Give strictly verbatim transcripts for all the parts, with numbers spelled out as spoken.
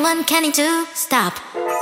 Anyone can to stop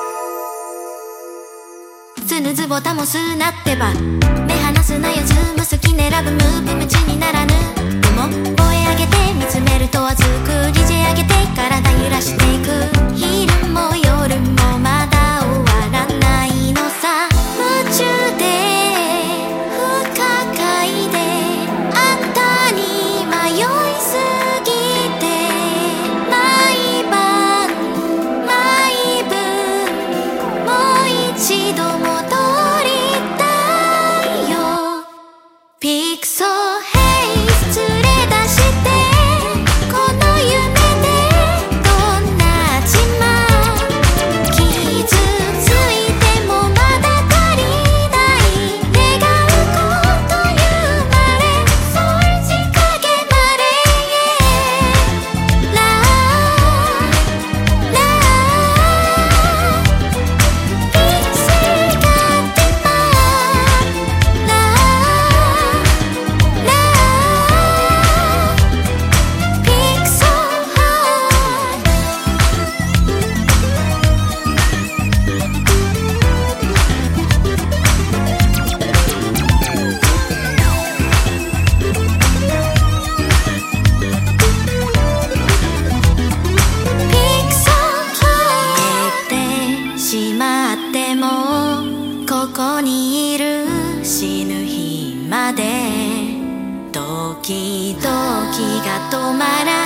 スヌズボタンもすなってば目離すなよズーム好きねラブムーブ夢中にならぬでも声上げて見つめると熱く ディージェー 上げて体揺らしていく昼も夜もまだ終わらないのさ夢中で不可解であんたに迷いすぎて毎晩毎分もう一度戻りたいよピクソヘイス連れ出してこの夢でどんな自慢傷ついてもまだ足りない願うこと言うまれそうじかけまれラーラーピクセルがってまラーラーピクソハピクソハ寝てしまってもここにいる死ぬ日までドキドキが止まら